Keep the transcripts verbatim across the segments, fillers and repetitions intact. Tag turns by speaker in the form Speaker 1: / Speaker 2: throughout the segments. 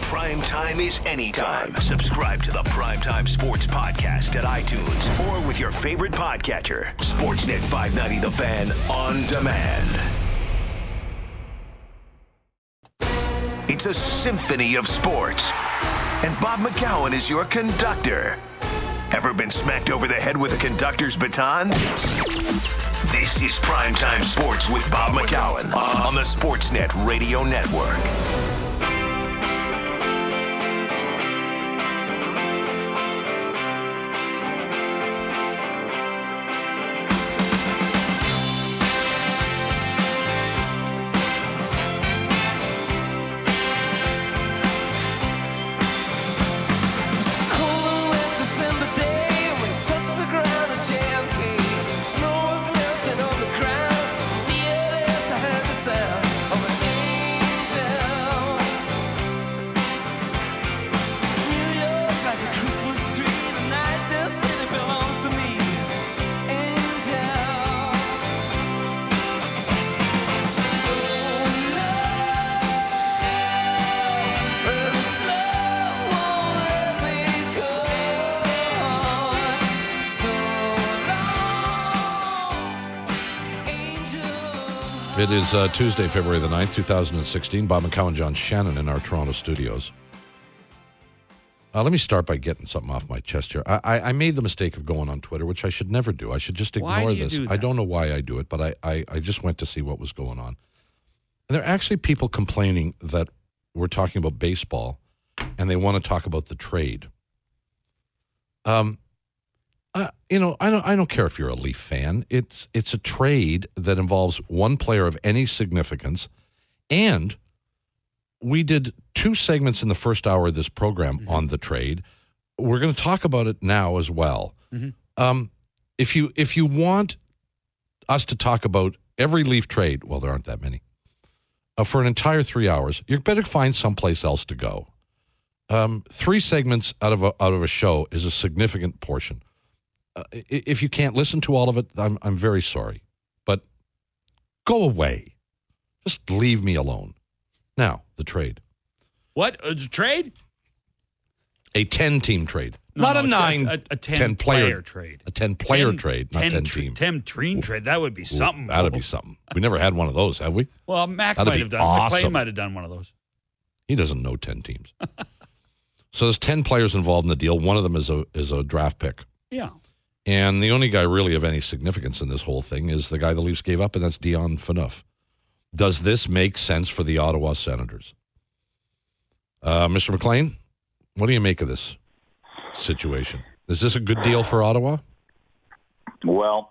Speaker 1: Prime Time is anytime. Subscribe to the Primetime Sports Podcast at iTunes or with your favorite podcatcher. Sportsnet five ninety The Fan on demand. It's a symphony of sports, and Bob McCowan is your conductor. Ever been smacked over the head with a conductor's baton? This is Primetime Sports with Bob McCowan on the Sportsnet Radio Network.
Speaker 2: It is uh, Tuesday, February the ninth, two thousand sixteen. Bob McCowan, John Shannon in our Toronto studios. Uh, let me start by getting something off my chest here. I, I, I made the mistake of going on Twitter, which I should never do. I should just ignore
Speaker 3: why do you
Speaker 2: this.
Speaker 3: do that?
Speaker 2: I don't know why I do it, but I, I, I just went to see what was going on. And there are actually people complaining that we're talking about baseball and they want to talk about the trade. Um. Uh, you know, I don't. I don't care if you're a Leaf fan. It's it's a trade that involves one player of any significance, and we did two segments in the first hour of this program mm-hmm. on the trade. We're going to talk about it now as well. Mm-hmm. Um, if you if you want us to talk about every Leaf trade, well, there aren't that many, uh, for an entire three hours, you better find someplace else to go. Um, three segments out of a, out of a show is a significant portion. Uh, if you can't listen to all of it, I'm I'm very sorry, but go away. Just leave me alone. Now, the trade.
Speaker 3: What? A trade?
Speaker 2: A ten-team trade.
Speaker 3: No,
Speaker 2: not
Speaker 3: no,
Speaker 2: a nine,
Speaker 3: a, a, a ten-player trade.
Speaker 2: A ten-player
Speaker 3: ten,
Speaker 2: trade, not
Speaker 3: ten,
Speaker 2: ten-team.
Speaker 3: ten-treen trade. That would be something.
Speaker 2: That would be something. We never had one of those, have we?
Speaker 3: Well, Mac
Speaker 2: That'd
Speaker 3: might
Speaker 2: be
Speaker 3: have done.
Speaker 2: awesome.
Speaker 3: McLean might have done one of those.
Speaker 2: He doesn't know ten teams. So there's ten players involved in the deal. One of them is a is a draft pick.
Speaker 3: Yeah.
Speaker 2: And the only guy really of any significance in this whole thing is the guy the Leafs gave up, and that's Dion Phaneuf. Does this make sense for the Ottawa Senators? Uh, Mister McLean, what do you make of this situation? Is this a good deal for Ottawa?
Speaker 4: Well,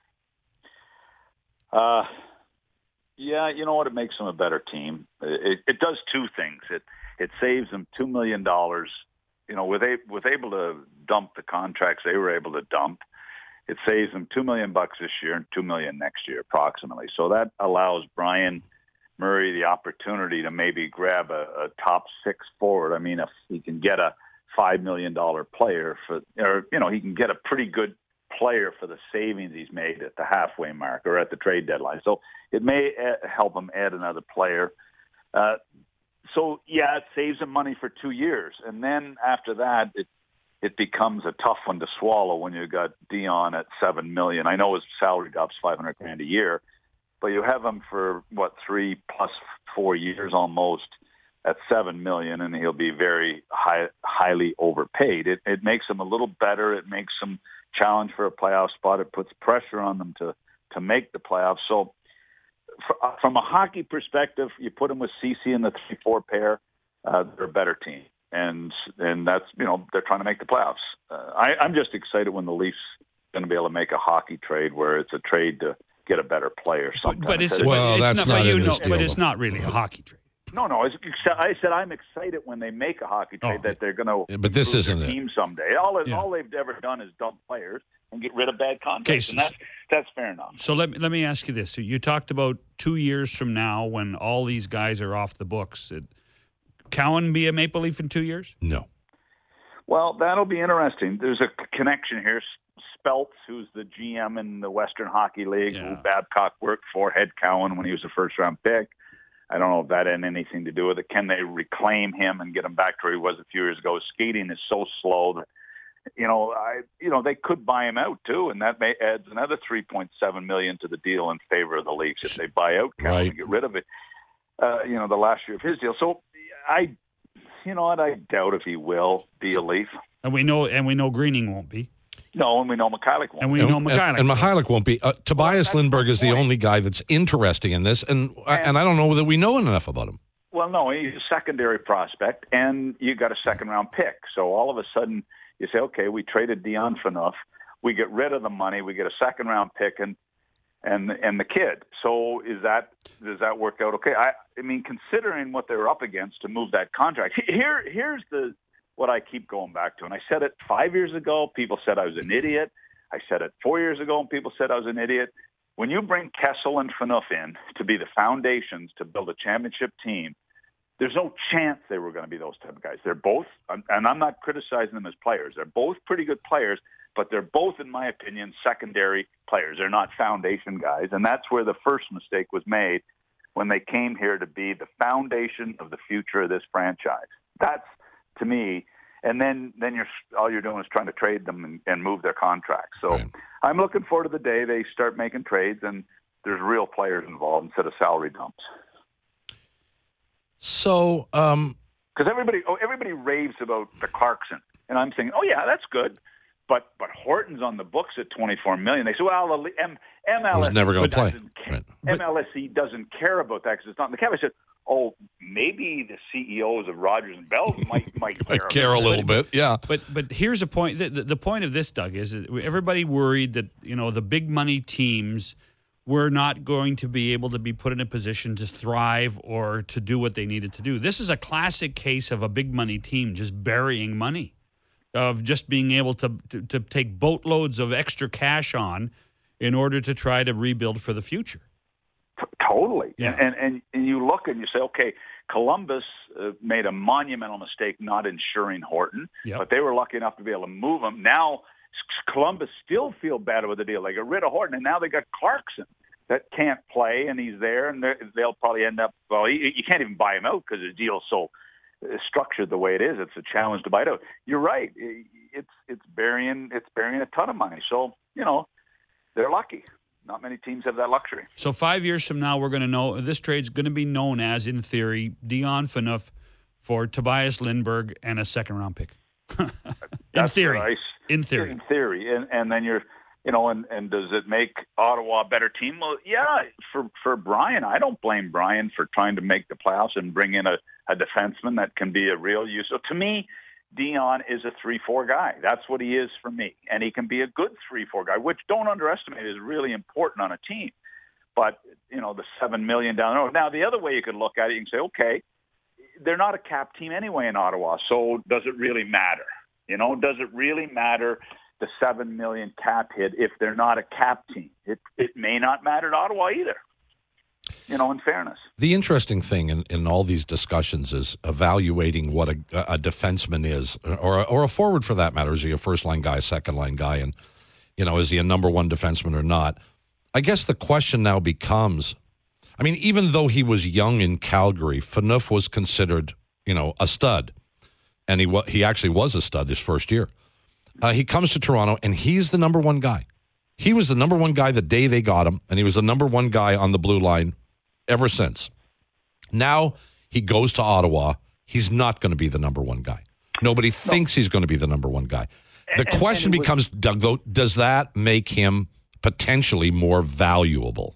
Speaker 4: uh, yeah, you know what? It makes them a better team. It, it does two things. It it saves them two million dollars. You know, with, a, with able to dump the contracts they were able to dump, it saves them two million bucks this year and two million next year, approximately. So that allows Brian Murray the opportunity to maybe grab a, a top six forward. I mean, if he can get a five million dollar player for, or you know, he can get a pretty good player for the savings he's made at the halfway mark or at the trade deadline. So it may uh, help him add another player. Uh, So, yeah, it saves him money for two years. And then after that, it it becomes a tough one to swallow when you got Dion at seven million dollars. I know his salary drops five hundred grand a year, but you have him for, what, three plus four years almost at seven million dollars, and he'll be very high, highly overpaid. It, it makes him a little better. It makes him challenge for a playoff spot. It puts pressure on them to, to make the playoffs. So, from a hockey perspective, you put them with Ceci in the three four pair, uh, they're a better team. And and that's, you know, they're trying to make the playoffs. Uh, I, I'm just excited when the Leafs going to be able to make a hockey trade where it's a trade to get a better player.
Speaker 3: But, but it's,
Speaker 2: well,
Speaker 3: it's
Speaker 2: that's
Speaker 3: not,
Speaker 2: not
Speaker 3: but, you
Speaker 2: in
Speaker 3: know,
Speaker 2: this deal,
Speaker 3: but it's
Speaker 2: though.
Speaker 3: not really a hockey trade.
Speaker 4: No, no. It's, I said I'm excited when they make a hockey trade
Speaker 3: Oh.
Speaker 4: that they're going to
Speaker 2: Yeah, but this
Speaker 4: improve their
Speaker 2: isn't it.
Speaker 4: team someday. All, it,
Speaker 3: Yeah.
Speaker 4: all they've ever done is dump players and get rid of bad contracts,
Speaker 3: Okay, so-
Speaker 4: and that's, that's fair enough.
Speaker 3: So let me, let me ask you this. So you talked about two years from now when all these guys are off the books. It, Cowan be a Maple Leaf in two years?
Speaker 2: No.
Speaker 4: Well, that'll be interesting. There's a connection here. Speltz, who's the G M in the Western Hockey League,
Speaker 3: Yeah.
Speaker 4: who Babcock worked for, head Cowan when he was a first-round pick. I don't know if that had anything to do with it. Can they reclaim him and get him back to where he was a few years ago? Skating is so slow that, you know, I, you know, they could buy him out too, and that may adds another three point seven million to the deal in favor of the Leafs if they buy out Cowan
Speaker 2: Right.
Speaker 4: and get rid of it. Uh, you know, the last year of his deal. So I, you know what, I doubt if he will be a Leaf.
Speaker 3: And we know, and we know Greening won't be.
Speaker 4: No, and we know Mikhailuk won't.
Speaker 3: And we
Speaker 2: And,
Speaker 3: know
Speaker 2: and,
Speaker 3: Mikhailuk.
Speaker 2: and Mikhailuk won't be. Uh, Tobias
Speaker 4: that's
Speaker 2: Lindbergh
Speaker 4: my
Speaker 2: is the
Speaker 4: point.
Speaker 2: only guy that's interesting in this, and and, and I don't know that we know enough about him.
Speaker 4: Well, no, he's a secondary prospect, and you got a second-round pick. So all of a sudden, you say, okay, we traded Dion Phaneuf, we get rid of the money, we get a second-round pick, and and and the kid. So is that does that work out okay? I I mean, considering what they were up against to move that contract, here here's the what I keep going back to, and I said it five years ago. People said I was an idiot. I said it four years ago, and people said I was an idiot. When you bring Kessel and Phaneuf in to be the foundations to build a championship team, there's no chance they were going to be those type of guys. They're both, and I'm not criticizing them as players. They're both pretty good players, but they're both, in my opinion, secondary players. They're not foundation guys, and that's where the first mistake was made when they came here to be the foundation of the future of this franchise. That's, to me, and then, then you're all you're doing is trying to trade them and, and move their contracts. So
Speaker 2: Right.
Speaker 4: I'm looking forward to the day they start making trades and there's real players involved instead of salary dumps.
Speaker 2: So, um,
Speaker 4: Because everybody, oh, everybody raves about the Clarkson, and I'm saying, oh yeah, that's good, but but Horton's on the books at twenty-four million. They say, well, the M- MLS
Speaker 2: He's never gonna play.
Speaker 4: doesn't ca-
Speaker 2: Right.
Speaker 4: M L S E doesn't care about that because it's not in the cap. I said, oh, maybe the C E Os of Rogers and Bell might might
Speaker 2: I
Speaker 4: care,
Speaker 2: care a
Speaker 4: about
Speaker 2: little bit, yeah.
Speaker 3: But but here's a point. The, the, the point of this, Doug, is that everybody worried that, you know, the big money teams were not going to be able to be put in a position to thrive or to do what they needed to do. This is a classic case of a big money team just burying money, of just being able to, to, to take boatloads of extra cash on in order to try to rebuild for the future.
Speaker 4: T- Totally.
Speaker 3: Yeah.
Speaker 4: And, and and you look and you say, okay, Columbus uh, made a monumental mistake not insuring Horton,
Speaker 3: Yep.
Speaker 4: but they were lucky enough to be able to move him. Now S- Columbus still feel bad with the deal. They got rid of Horton, and now they got Clarkson that can't play, and he's there, and they'll probably end up, well, you, you can't even buy him out because his deal's so uh, structured the way it is. It's a challenge to buy it out. You're right. It's it's burying it's burying a ton of money. So, you know, they're lucky. Not many teams have that luxury.
Speaker 3: So five years from now, we're going to know this trade's going to be known as, in theory, Dion Phaneuf for Tobias Lindbergh and a second round pick. in
Speaker 4: That's
Speaker 3: theory,
Speaker 4: nice.
Speaker 3: in theory,
Speaker 4: In theory, and and then you're, you know, and, and does it make Ottawa a better team? Well, yeah. For for Brian, I don't blame Brian for trying to make the playoffs and bring in a, a defenseman that can be a real use. So to me, Dion is a three four guy. That's what he is for me, and he can be a good three four guy, which don't underestimate is really important on a team. But you know, the seven million down the road. Now, the other way you could look at it, you can say, okay, they're not a cap team anyway in Ottawa, so does it really matter? You know, does it really matter the seven million cap hit if they're not a cap team? It it may not matter to Ottawa either. You know, in fairness.
Speaker 2: The interesting thing in, in all these discussions is evaluating what a, a defenseman is, or or a forward for that matter. Is he a first line guy, second line guy, and you know, is he a number one defenseman or not? I guess the question now becomes, I mean, even though he was young in Calgary, Phaneuf was considered, you know, a stud, and he wa- he actually was a stud his first year. Uh, he comes to Toronto, and he's the number one guy. He was the number one guy the day they got him, and he was the number one guy on the blue line ever since. Now he goes to Ottawa. He's not going to be the number one guy. Nobody thinks he's going to be the number one guy. The
Speaker 4: And-
Speaker 2: question
Speaker 4: and it was-
Speaker 2: becomes, Doug, though, does that make him potentially more valuable?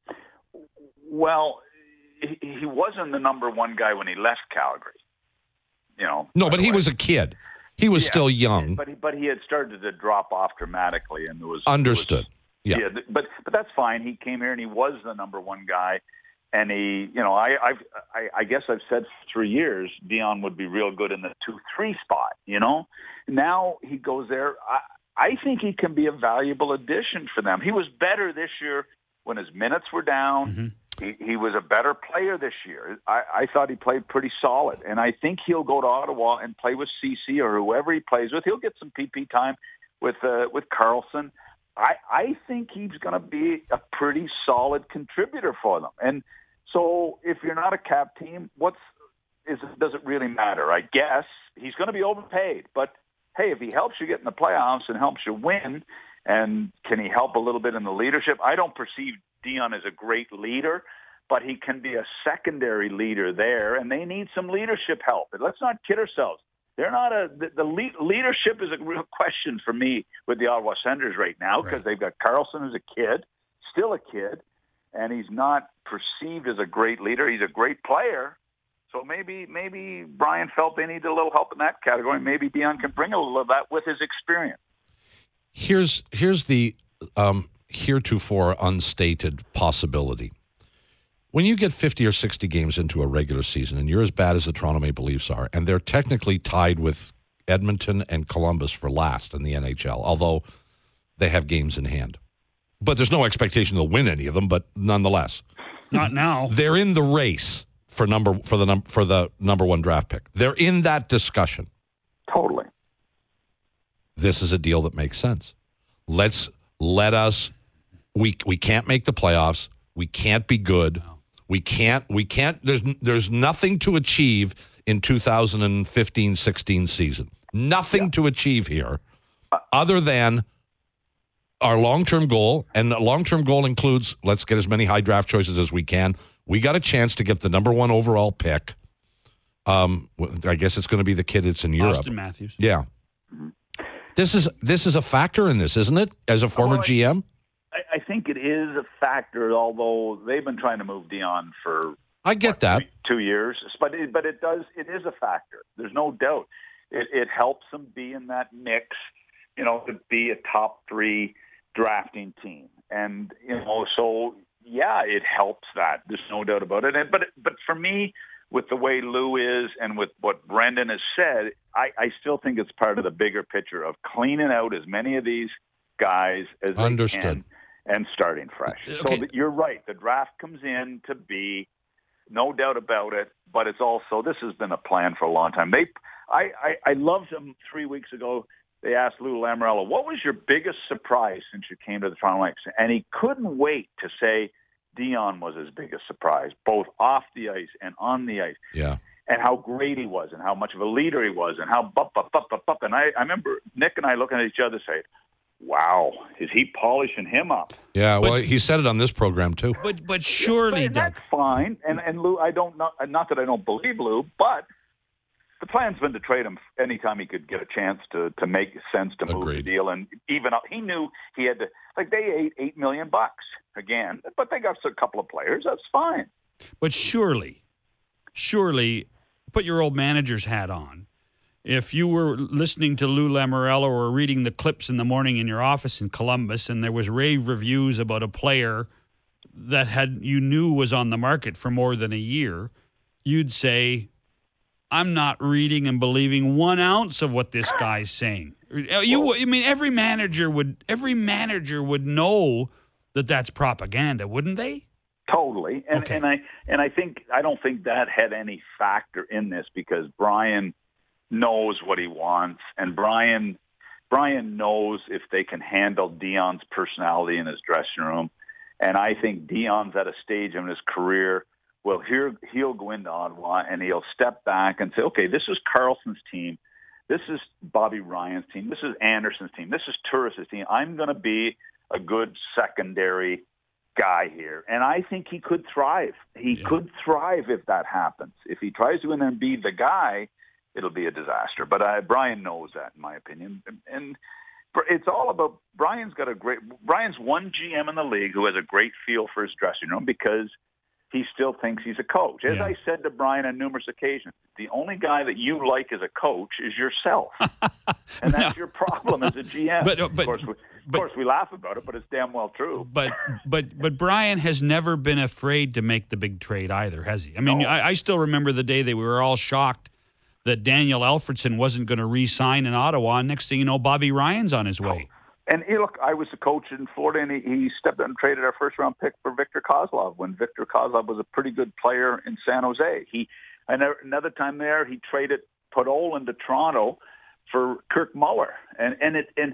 Speaker 4: Well, he, he wasn't the number one guy when he left Calgary. You know.
Speaker 2: No,
Speaker 4: by
Speaker 2: but
Speaker 4: the
Speaker 2: he
Speaker 4: way.
Speaker 2: was a kid. He was
Speaker 4: Yeah,
Speaker 2: still young.
Speaker 4: But he, but he had started to drop off dramatically, and there was
Speaker 2: Understood.
Speaker 4: there was-
Speaker 2: Yeah.
Speaker 4: th- but but that's fine. He came here and he was the number one guy, and he, you know, I I've, I I guess I've said for three years Dion would be real good in the two three spot. You know, now he goes there. I I think he can be a valuable addition for them. He was better this year when his minutes were down.
Speaker 3: Mm-hmm.
Speaker 4: He, he was a better player this year. I, I thought he played pretty solid, and I think he'll go to Ottawa and play with C C or whoever he plays with. He'll get some P P time with uh, with Carlson. I, I think he's going to be a pretty solid contributor for them. And So if you're not a cap team, what's is does it really matter? I guess he's going to be overpaid, but hey, if he helps you get in the playoffs and helps you win, and can he help a little bit in the leadership? I don't perceive Dion as a great leader, but he can be a secondary leader there, and they need some leadership help. And let's not kid ourselves. They're not a the, the lead, leadership is a real question for me with the Ottawa Senators right now because right. they've got Karlsson as a kid, still a kid, and he's not perceived as a great leader. He's a great player. So maybe maybe Brian felt they needed a little help in that category. Maybe Dion can bring a little of that with his experience.
Speaker 2: Here's here's the um, heretofore unstated possibility. When you get fifty or sixty games into a regular season and you're as bad as the Toronto Maple Leafs are, and they're technically tied with Edmonton and Columbus for last in the N H L, although they have games in hand. But there's no expectation they'll win any of them, but nonetheless.
Speaker 3: Not now.
Speaker 2: They're in the race for number for the num- for the number one draft pick. They're in that discussion.
Speaker 4: Totally.
Speaker 2: This is a deal that makes sense. Let's let us we we can't make the playoffs. We can't be good. No. We can't we can't there's there's nothing to achieve in two thousand fifteen sixteen season. Nothing yeah. to achieve here other than our long-term goal, and the long-term goal includes let's get as many high draft choices as we can. We got a chance to get the number one overall pick. Um, I guess it's going to be the kid that's in Europe.
Speaker 3: Austin Matthews.
Speaker 2: Yeah. This is this is a factor in this, isn't it, as a former
Speaker 4: well, I,
Speaker 2: G M?
Speaker 4: I, I think it is a factor, although they've been trying to move Dion for
Speaker 2: I get
Speaker 4: what,
Speaker 2: that.
Speaker 4: two, two years. But it, but it does it is a factor. There's no doubt. It, it helps them be in that mix, you know, to be a top three drafting team. And, you know, so, yeah, it helps that. There's no doubt about it. And, but but for me, with the way Lou is and with what Brendan has said, I, I still think it's part of the bigger picture of cleaning out as many of these guys as
Speaker 2: Understood.
Speaker 4: they can and starting fresh.
Speaker 2: Okay.
Speaker 4: So that you're right. The draft comes in to be, no doubt about it, but it's also, this has been a plan for a long time. They, I, I, I loved them three weeks ago. They asked Lou Lamoriello, what was your biggest surprise since you came to the Toronto Maple Leafs? And he couldn't wait to say Dion was his biggest surprise, both off the ice and on the ice.
Speaker 2: Yeah.
Speaker 4: And how great he was and how much of a leader he was and how bup, bup, bup, bup, bup. And I, I remember Nick and I looking at each other saying, wow, is he polishing him up?
Speaker 2: Yeah, well,
Speaker 3: but,
Speaker 2: he said it on this program, too.
Speaker 3: But but surely,
Speaker 4: but that's fine. And, and Lou, I don't know, not that I don't believe Lou, but the plan's been to trade him anytime he could get a chance to, to make sense to move
Speaker 2: Agreed.
Speaker 4: the deal. And even up, he knew he had to, like they ate eight million bucks again, but they got a couple of players. That's fine.
Speaker 3: But surely, surely, put your old manager's hat on. If you were listening to Lou Lamoriello or reading the clips in the morning in your office in Columbus, and there was rave reviews about a player that had you knew was on the market for more than a year, you'd say, I'm not reading and believing one ounce of what this guy's saying. You, I mean, every manager would every manager would know that that's propaganda, wouldn't they?
Speaker 4: Totally, and
Speaker 3: Okay.
Speaker 4: and I and I think I don't think that had any factor in this because Brian knows what he wants, and Brian Brian knows if they can handle Dion's personality in his dressing room, and I think Dion's at a stage in his career. Well, here he'll go into Ottawa and he'll step back and say, okay, this is Karlsson's team. This is Bobby Ryan's team. This is Anderson's team. This is Turris' team. I'm going to be a good secondary guy here. And I think he could thrive. He
Speaker 3: Yeah.
Speaker 4: could thrive if that happens. If he tries to go in there and be the guy, it'll be a disaster. But uh, Brian knows that, in my opinion. And, and it's all about Brian's got a great – Brian's one G M in the league who has a great feel for his dressing room because – he still thinks he's a coach. As
Speaker 3: Yeah.
Speaker 4: I said to Brian on numerous occasions, the only guy that you like as a coach is yourself. And that's
Speaker 3: No.
Speaker 4: your problem as a G M.
Speaker 3: But- uh, but-
Speaker 4: of, course, we, of
Speaker 3: but-
Speaker 4: course, we laugh about it, but it's damn well true.
Speaker 3: But but but Brian has never been afraid to make the big trade either, has he? I mean,
Speaker 4: No.
Speaker 3: I, I still remember the day that we were all shocked that Daniel Alfredson wasn't going to re-sign in Ottawa. And next thing you know, Bobby Ryan's on his way.
Speaker 4: And he, look, I was a coach in Florida, and he, he stepped up and traded our first-round pick for Victor Kozlov when Victor Kozlov was a pretty good player in San Jose. He another time there, he traded Podolin to Toronto for Kirk Muller, and and it and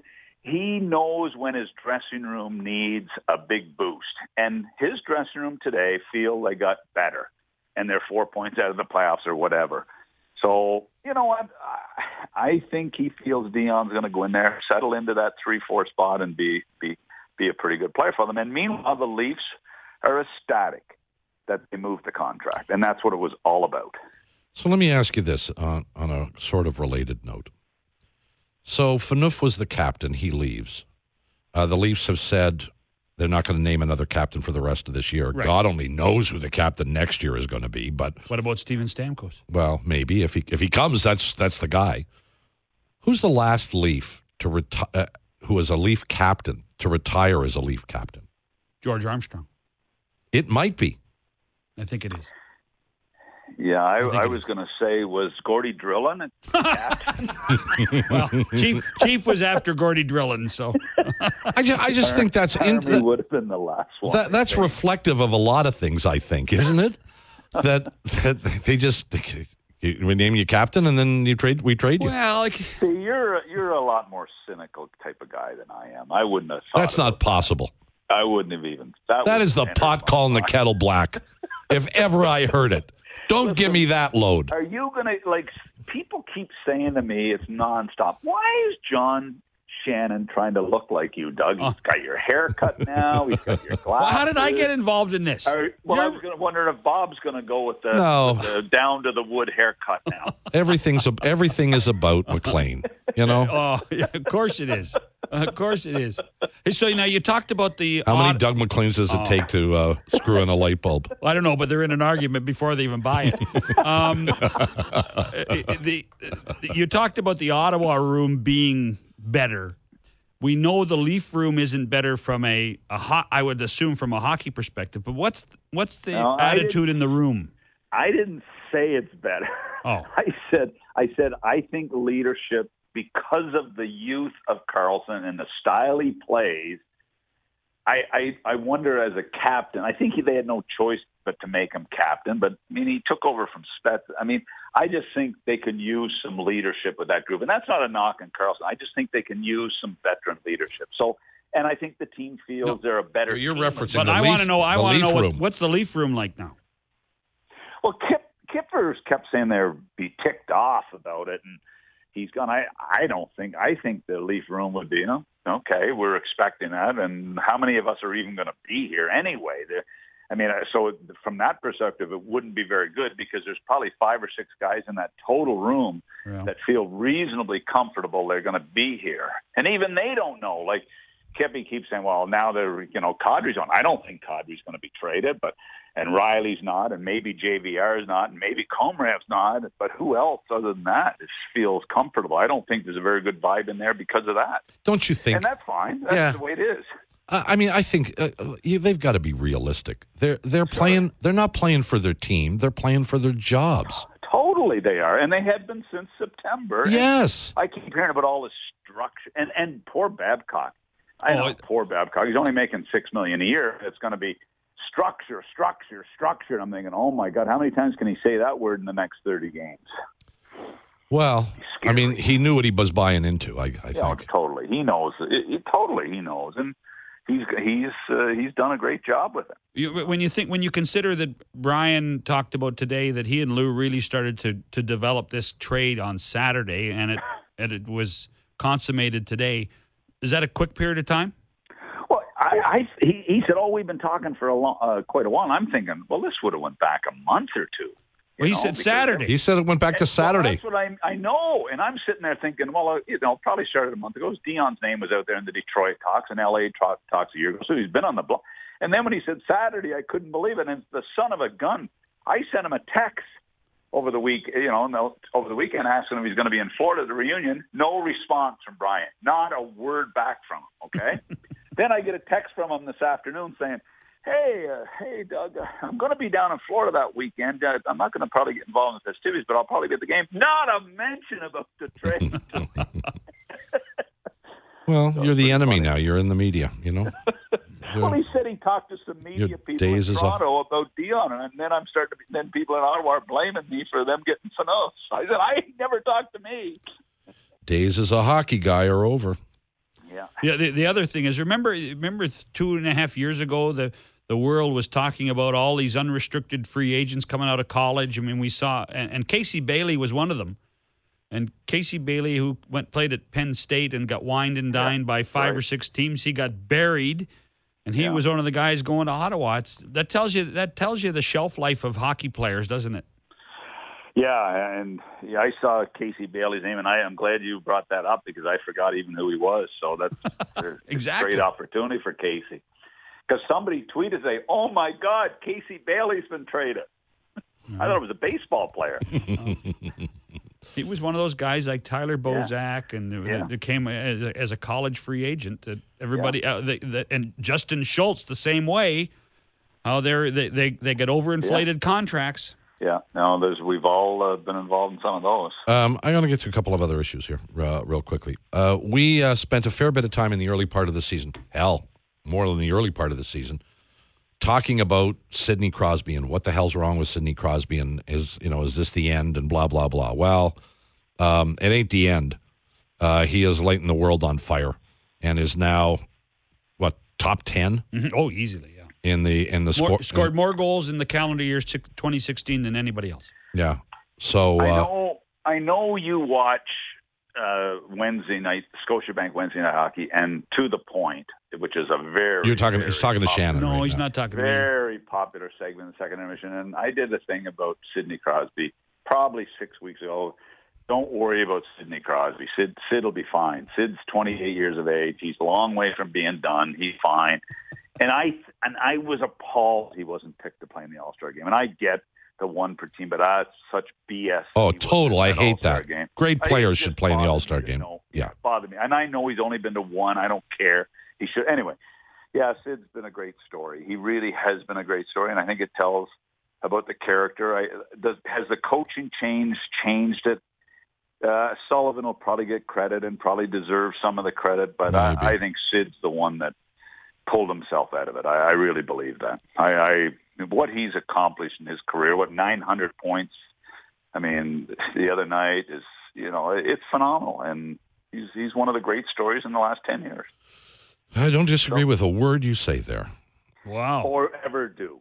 Speaker 4: he knows when his dressing room needs a big boost. And his dressing room today feel they got better, and they're four points out of the playoffs or whatever. So, you know what? I think he feels Dion's going to go in there, settle into that three four spot, and be be be a pretty good player for them. And meanwhile, the Leafs are ecstatic that they moved the contract, and that's what it was all about.
Speaker 2: So let me ask you this on, on a sort of related note. So Phaneuf was the captain. He leaves. Uh, the Leafs have said they're not going to name another captain for the rest of this year.
Speaker 3: Right.
Speaker 2: God only knows who the captain next year is going to be. But
Speaker 3: what about Steven Stamkos?
Speaker 2: Well, maybe if he if he comes, that's that's the guy. Who's the last Leaf to retire? Uh, who is a Leaf captain to retire as a Leaf captain?
Speaker 3: George Armstrong.
Speaker 2: It might be.
Speaker 3: I think it is.
Speaker 4: Yeah, I,
Speaker 3: I,
Speaker 4: I was going to say, was Gordie Drillin captain?
Speaker 3: Well, Chief Chief was after Gordie Drillin, so
Speaker 2: I just I just think that's in,
Speaker 4: Army would have been the last one.
Speaker 2: that, that's reflective of a lot of things. I think, isn't it? that that they just we name you captain and then you trade we trade you.
Speaker 3: well, like,
Speaker 4: See, you're you're a lot more cynical type of guy than I am. I wouldn't have thought
Speaker 2: That's not possible.
Speaker 4: That. I wouldn't have even. That,
Speaker 2: That
Speaker 4: was
Speaker 2: is the
Speaker 4: entered
Speaker 2: pot
Speaker 4: my
Speaker 2: calling the
Speaker 4: mind.
Speaker 2: kettle black, if ever I heard it. Don't give me that load.
Speaker 4: Are you going to, like, people keep saying to me it's nonstop. Why is John Shannon trying to look like you, Doug? He's got your hair cut now. He's got your glasses.
Speaker 3: well, how did I get involved in this?
Speaker 4: Are, well, I
Speaker 3: You're-
Speaker 4: was going to wonder if Bob's going to go with the,
Speaker 2: No.
Speaker 4: with the down to the wood haircut now.
Speaker 2: Everything's a, everything is about McLean. You know
Speaker 3: Oh, yeah, of course it is. Of course it is. Hey, so now you talked about the.
Speaker 2: how many
Speaker 3: odd-
Speaker 2: Doug McLeans does it take to uh, screw in a light bulb?
Speaker 3: Well, I don't know, but they're in an argument before they even buy it. Um, the, the, you talked about the Ottawa room being better. We know the Leaf room isn't better from a, a ho- I would assume from a hockey perspective. But what's what's the
Speaker 4: No, I
Speaker 3: attitude in the room?
Speaker 4: I didn't say it's better.
Speaker 3: Oh.
Speaker 4: I said, I said, I think leadership, because of the youth of Carlson and the style he plays, I, I, I wonder as a captain, I think he, they had no choice but to make him captain. But, I mean, he took over from Spets. I mean, I just think they could use some leadership with that group. And that's not a knock on Carlson. I just think they can use some veteran leadership. So, and I think the team feels
Speaker 3: No,
Speaker 4: they're a better
Speaker 2: you're
Speaker 4: team.
Speaker 2: referencing
Speaker 3: But
Speaker 2: the
Speaker 3: I
Speaker 2: Leaf-
Speaker 3: want to know. I
Speaker 2: the
Speaker 3: want to know
Speaker 2: Leaf
Speaker 3: what,
Speaker 2: room.
Speaker 3: what's the Leaf room like now.
Speaker 4: Well, Kip Kippers kept saying they'd be ticked off about it, and he's gone. I I don't think. I think the Leaf room would be, you know, okay, we're expecting that, and how many of us are even going to be here anyway? They're, I mean, so from that perspective, it wouldn't be very good because there's probably five or six guys in that total room
Speaker 3: Yeah.
Speaker 4: that feel reasonably comfortable they're going to be here, and even they don't know. Like Kippy keeps saying, well, now they're, you know, Kadri's on. I don't think Kadri's going to be traded, but. And Riley's not, and maybe J V R's not, and maybe Komarev's not. But who else other than that just feels comfortable? I don't think there's a very good vibe in there because of that.
Speaker 2: Don't you think?
Speaker 4: And that's fine. That's
Speaker 2: Yeah.
Speaker 4: the way it is.
Speaker 2: Uh, I mean, I think uh, you, they've got to be realistic. They're they're playing. They're not playing for their team. They're playing for their jobs.
Speaker 4: Totally they are. And they had been since September.
Speaker 2: Yes.
Speaker 4: And I keep hearing about all this structure. And, and poor Babcock. I
Speaker 3: Oh,
Speaker 4: know,
Speaker 3: it-
Speaker 4: poor Babcock. He's only making six million dollars a year. It's going to be structure, structure, structure. I'm thinking, oh, my God, how many times can he say that word in the next thirty games?
Speaker 2: Well, I mean, he knew what he was buying into. I, I
Speaker 4: Yeah,
Speaker 2: think.
Speaker 4: totally. He knows. It, it, totally, he knows, and he's he's uh, he's done a great job with it.
Speaker 3: You, when you think, when you consider that Brian talked about today that he and Lou really started to to develop this trade on Saturday, and it and it was consummated today. Is that a quick period of time?
Speaker 4: Well, I, I he, he said, "Oh, we've been talking for a long, uh, quite a while." And I'm thinking, well, this would have went back a month or two.
Speaker 3: Well, he
Speaker 4: know,
Speaker 3: said
Speaker 4: because-
Speaker 3: Saturday.
Speaker 2: He said it went back to
Speaker 4: Well,
Speaker 2: Saturday.
Speaker 4: that's what I I know, and I'm sitting there thinking, well, uh, you know, probably started a month ago. Dion's name was out there in the Detroit talks and L A talk, talks a year ago, so he's been on the block. And then when he said Saturday, I couldn't believe it. And the son of a gun, I sent him a text over the week, you know, no, over the weekend asking him if he's going to be in Florida at the reunion. No response from Brian. Not a word back from him. Okay. Then I get a text from him this afternoon saying, Hey, uh, hey, Doug, uh, I'm going to be down in Florida that weekend. Uh, I'm not going to probably get involved in the festivities, but I'll probably be at the game. Not a mention about the trade.
Speaker 2: Well, you're the enemy now. You're in the media. You know.
Speaker 4: Well, he said he talked to some media
Speaker 2: Your
Speaker 4: people in
Speaker 2: days is
Speaker 4: Toronto about Dion, and then I'm starting to. Be, then people in Ottawa are blaming me for them getting Fanos. I said I never talked to me.
Speaker 2: Days as a hockey guy are over.
Speaker 4: Yeah.
Speaker 3: Yeah. The, the other thing is, remember, remember two and a half years ago, the the world was talking about all these unrestricted free agents coming out of college. I mean, we saw, and, and Casey Bailey was one of them. And Casey Bailey, who went played at Penn State and got wined and dined yeah, by five right. or six teams, he got buried, and he yeah. was one of the guys going to Ottawa. It's, that tells you that tells you the shelf life of hockey players, doesn't it?
Speaker 4: Yeah, and yeah, I saw Casey Bailey's name, and I am glad you brought that up because I forgot even who he was. So that's
Speaker 3: exactly.
Speaker 4: a great opportunity for Casey. Because somebody tweeted, say, "Oh my God, Casey Bailey's been traded." Mm-hmm. I thought it was a baseball player.
Speaker 3: He was one of those guys like Tyler Bozak,
Speaker 4: yeah.
Speaker 3: and
Speaker 4: yeah.
Speaker 3: that came as a, as a college free agent. That everybody, yeah. uh, they, they, and Justin Schultz the same way. How they're they they, they get overinflated yeah. contracts.
Speaker 4: Yeah, no, there's we've all uh, been involved in some of those.
Speaker 2: Um, I'm going to get to a couple of other issues here, uh, real quickly. Uh, we uh, spent a fair bit of time in the early part of the season. Hell, more than the early part of the season. Talking about Sidney Crosby and what the hell's wrong with Sidney Crosby and is you know is this the end and blah blah blah. Well, um, it ain't the end. Uh, he is lighting the world on fire and is now what top ten?
Speaker 3: Mm-hmm. Oh, easily, yeah.
Speaker 2: In the in the
Speaker 3: more,
Speaker 2: score
Speaker 3: scored
Speaker 2: in,
Speaker 3: more goals in the calendar year twenty sixteen than anybody else.
Speaker 2: Yeah. So uh,
Speaker 4: I know I know you watch uh, Wednesday night Scotiabank Wednesday night hockey and To the Point, which is a very
Speaker 2: you're talking.
Speaker 4: Very
Speaker 2: he's talking to
Speaker 4: popular,
Speaker 2: Shannon.
Speaker 3: No,
Speaker 2: right
Speaker 3: he's
Speaker 2: now.
Speaker 3: not talking to me.
Speaker 4: Very popular segment in the second intermission, and I did a thing about Sidney Crosby probably six weeks ago. Don't worry about Sidney Crosby. Sid Sid will be fine. Sid's twenty-eight years of age. He's a long way from being done. He's fine. And I and I was appalled he wasn't picked to play in the All-Star game. And I get the one per team, but that's such B S.
Speaker 2: Oh, total. I hate
Speaker 4: All-Star
Speaker 2: that.
Speaker 4: Game.
Speaker 2: Great players should play in the All-Star game.
Speaker 4: Know.
Speaker 2: Yeah.
Speaker 4: It bothered me. And I know he's only been to one. I don't care. He should. Anyway, yeah, Sid's been a great story. He really has been a great story, and I think it tells about the character. I, does, has the coaching change changed it? Uh, Sullivan will probably get credit and probably deserve some of the credit, but I, I think Sid's the one that pulled himself out of it. I, I really believe that. I, I what he's accomplished in his career, what nine hundred points. I mean, the other night is you know it's phenomenal, and he's he's one of the great stories in the last ten years.
Speaker 2: I don't disagree so, with a word you say there.
Speaker 3: Wow.
Speaker 4: Or ever do.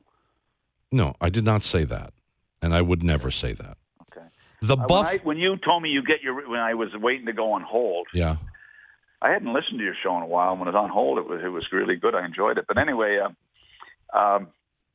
Speaker 2: No, I did not say that, and I would never say that.
Speaker 4: Okay.
Speaker 2: The
Speaker 4: uh,
Speaker 2: buff.
Speaker 4: When, I, when you told me you get your when I was waiting to go on hold.
Speaker 2: Yeah.
Speaker 4: I hadn't listened to your show in a while. When it was on hold, it was it was really good. I enjoyed it. But anyway, uh, um,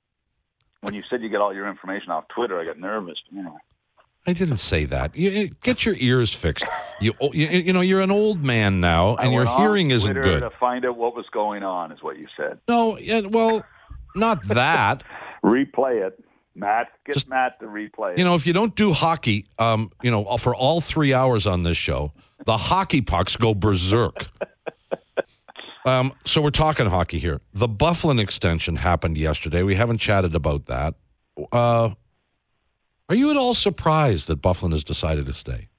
Speaker 4: when you said you get all your information off Twitter, I got nervous. Anyway.
Speaker 2: I didn't say that. You, get your ears fixed. You, you you know you're an old man now, and your hearing isn't
Speaker 4: Twitter
Speaker 2: good.
Speaker 4: To find out what was going on is what you said.
Speaker 2: No, yeah, well, not that.
Speaker 4: Replay it, Matt. Get
Speaker 2: Just,
Speaker 4: Matt to replay it.
Speaker 2: You know, if you don't do hockey, um, you know, for all three hours on this show, the hockey pucks go berserk. um, so we're talking hockey here. The Byfuglien extension happened yesterday. We haven't chatted about that. Uh, are you at all surprised that Byfuglien has decided to stay?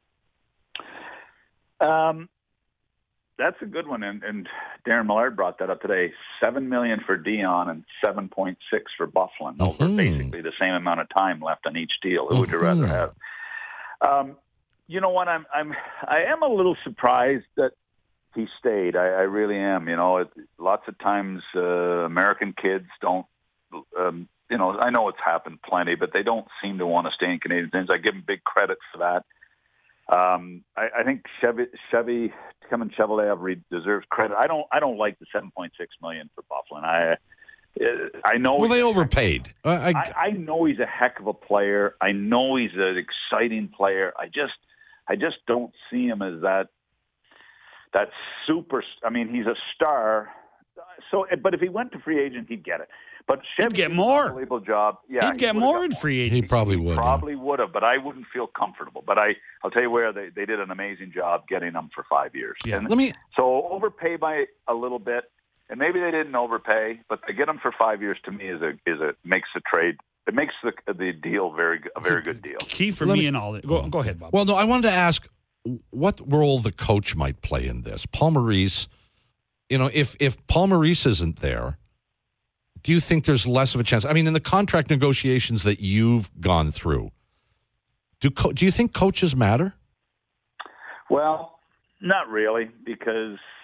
Speaker 4: Um, that's a good one, and, and Darren Millard brought that up today. Seven million for Dion and seven point six for Byfuglien mm-hmm. over basically the same amount of time left on each deal. Who mm-hmm. would you rather have? Um, you know what? I'm I'm I am a little surprised that he stayed. I, I really am. You know, it, lots of times uh, American kids don't. Um, you know, I know it's happened plenty, but they don't seem to want to stay in Canadian teams. I give them big credit for that. Um, I, I think Chevy, Chevy, Kevin Chevalier deserves credit. I don't, I don't like the seven point six million for Byfuglien. I, I know.
Speaker 2: Well, they overpaid. I, I,
Speaker 4: I, I know he's a heck of a player. I know he's an exciting player. I just, I just don't see him as that, that super. I mean, he's a star. So, but if he went to free agent, he'd get it. But Chevy
Speaker 3: he'd get more.
Speaker 4: Unbelievable job. Yeah,
Speaker 3: he'd get
Speaker 4: he
Speaker 3: more in free agency.
Speaker 2: He probably would.
Speaker 4: Probably
Speaker 2: yeah.
Speaker 4: would have, but I wouldn't feel comfortable. But I, I'll tell you where they, they did an amazing job getting him for five years.
Speaker 3: Yeah.
Speaker 4: And
Speaker 2: Let me.
Speaker 4: So overpay by a little bit, and maybe they didn't overpay, but to get him for five years to me is a is a makes the trade. It makes the the deal very a very good deal.
Speaker 3: Key for
Speaker 2: Let
Speaker 3: me
Speaker 2: me,
Speaker 3: and all that. Go, go ahead, Bob.
Speaker 2: Well, no, I wanted to ask what role the coach might play in this. Paul Maurice, you know, if if Paul Maurice isn't there, do you think there's less of a chance? I mean, in the contract negotiations that you've gone through, do co- do you think coaches matter?
Speaker 4: Well, not really, because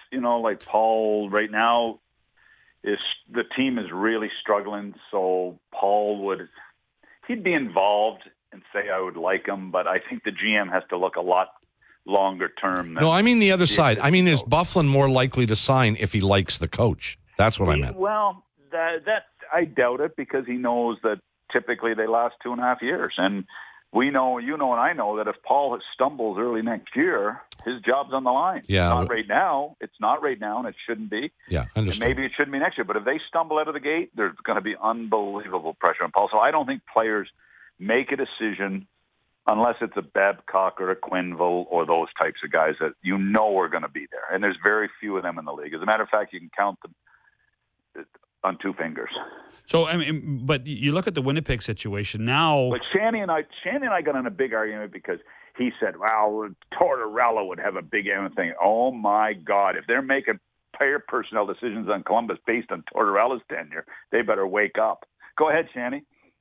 Speaker 4: you know, like Paul right now is the team is really struggling. So Paul would he'd be involved and say I would like him, but I think the G M has to look a lot longer term. Than
Speaker 2: no, I mean the other
Speaker 4: the
Speaker 2: side. I mean, is
Speaker 4: coach.
Speaker 2: Byfuglien more likely to sign if he likes the coach? That's what I meant.
Speaker 4: Well, that, that I doubt it because he knows that typically they last two and a half years. And we know, you know, and I know that if Paul stumbles early next year, his job's on the line.
Speaker 2: Yeah.
Speaker 4: Not right now. It's not right now, and it shouldn't be.
Speaker 2: Yeah,
Speaker 4: And
Speaker 2: understood.
Speaker 4: maybe it shouldn't be next year. But if they stumble out of the gate, there's going to be unbelievable pressure on Paul. So I don't think players make a decision unless it's a Babcock or a Quenneville or those types of guys that you know are going to be there. And there's very few of them in the league. As a matter of fact, you can count them on two fingers.
Speaker 3: So, I mean, but you look at the Winnipeg situation now.
Speaker 4: But Shanny and I, Shanny and I got in a big argument because he said, "Well, Tortorella would have a big thing." Oh my God! If they're making player personnel decisions on Columbus based on Tortorella's tenure, they better wake up. Go ahead, Shanny.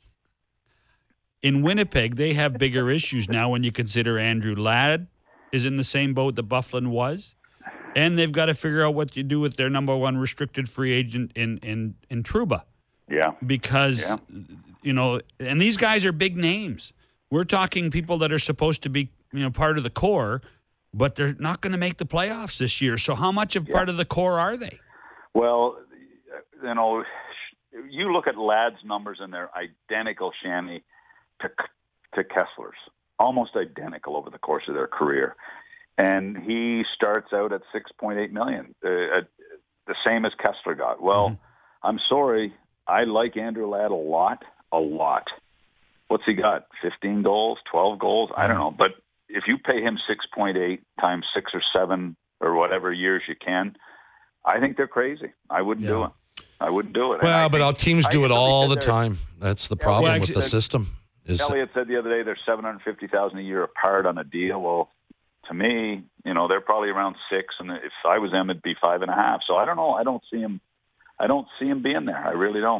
Speaker 3: In Winnipeg, they have bigger issues now when you consider Andrew Ladd is in the same boat that Byfuglien was. And they've got to figure out what you do with their number one restricted free agent in, in, in Trouba.
Speaker 4: Yeah.
Speaker 3: Because,
Speaker 4: Yeah.
Speaker 3: you know, and these guys are big names. We're talking people that are supposed to be, you know, part of the core, but they're not going to make the playoffs this year. So how much of
Speaker 4: Yeah.
Speaker 3: part of the core are they?
Speaker 4: Well, you know, you look at Ladd's numbers and they're identical, Shanny, to to Kessler's, almost identical over the course of their career. And he starts out at six point eight million dollars, uh, at, the same as Kessler got. Well, mm-hmm. I'm sorry. I like Andrew Ladd a lot, a lot. What's he got? fifteen goals, twelve goals? I don't know. But if you pay him six point eight times six or seven or whatever years you can, I think they're crazy. I wouldn't
Speaker 3: Yeah.
Speaker 4: do it. I wouldn't do it.
Speaker 2: Well,
Speaker 4: And I
Speaker 2: but
Speaker 4: think-
Speaker 2: our teams
Speaker 4: I
Speaker 2: do
Speaker 4: think
Speaker 2: it all the
Speaker 4: somebody said they're-
Speaker 2: time. That's the problem
Speaker 3: well,
Speaker 2: with the
Speaker 3: actually,
Speaker 2: system. Is
Speaker 4: Elliott said the other day they're seven hundred fifty thousand dollars a year apart on a deal. Well, to me, you know, they're probably around six, and if I was them, it'd be five and a half. So I don't know. I don't see him. I don't see him being there. I really don't.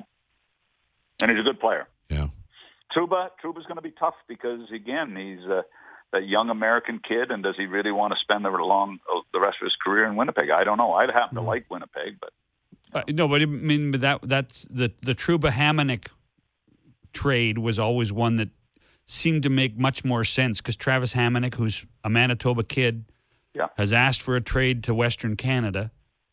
Speaker 4: And he's a good player.
Speaker 2: yeah.
Speaker 4: Trouba, Trouba's going to be tough because again, he's uh, that young American kid, and does he really want to spend the long uh, the rest of his career in Winnipeg? I don't know. I'd happen to like Winnipeg, but
Speaker 3: Uh, no, but I mean but that that's the the Trouba Hamonic trade was always one that seemed to make much more sense because Travis Hamonic, who's a Manitoba kid,
Speaker 4: Yeah.
Speaker 3: has asked for a trade to Western Canada.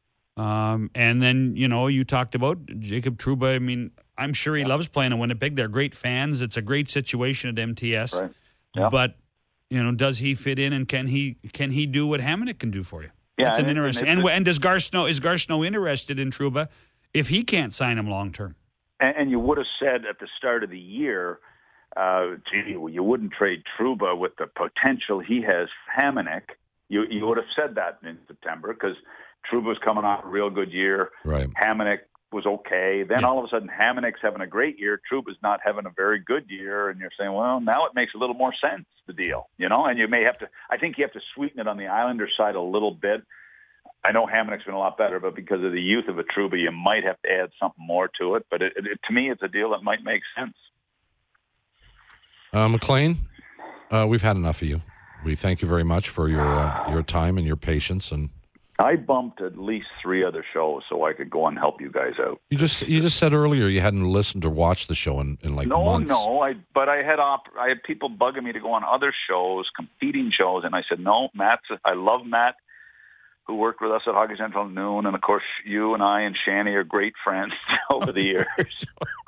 Speaker 3: Um, and then, you know, you talked about Jacob Trouba. I mean, I'm sure he loves playing in Winnipeg. They're great fans. It's a great situation at M T S.
Speaker 4: Right. Yeah.
Speaker 3: But, you know, does he fit in and can he can he do what Hamonic can do for you?
Speaker 4: Yeah,
Speaker 3: That's an
Speaker 4: and it-
Speaker 3: interesting.
Speaker 4: and
Speaker 3: And,
Speaker 4: it's a-
Speaker 3: and does Garsnow is Garsnow interested in Trouba if he can't sign him long term?
Speaker 4: And, and you would have said at the start of the year, uh, gee, you wouldn't trade Trouba with the potential he has for Hamonic. You you would have said that in September because Trouba was coming off a real good year.
Speaker 2: Right.
Speaker 4: Hamonic was okay. Then
Speaker 3: Yeah.
Speaker 4: all of a sudden, Hamonic's having a great year. Trouba's not having a very good year, and you're saying, well, now it makes a little more sense, the deal, you know. And you may have to. I think you have to sweeten it on the Islander side a little bit. I know Hamonic's been a lot better, but because of the youth of a Trouba, you might have to add something more to it. But it, it, to me, it's a deal that might make sense.
Speaker 2: Uh, McLean, uh, we've had enough of you. We thank you very much for your uh, your time and your patience. And
Speaker 4: I bumped at least three other shows so I could go and help you guys out.
Speaker 2: you just you just said earlier you hadn't listened or watched the show in, in like
Speaker 4: no,
Speaker 2: months.
Speaker 4: no, I but I had op- I had people bugging me to go on other shows, competing shows, and I said no. Matt's I love Matt, who worked with us at Hockey Central at noon, and of course you and I and Shanny are great friends over the years.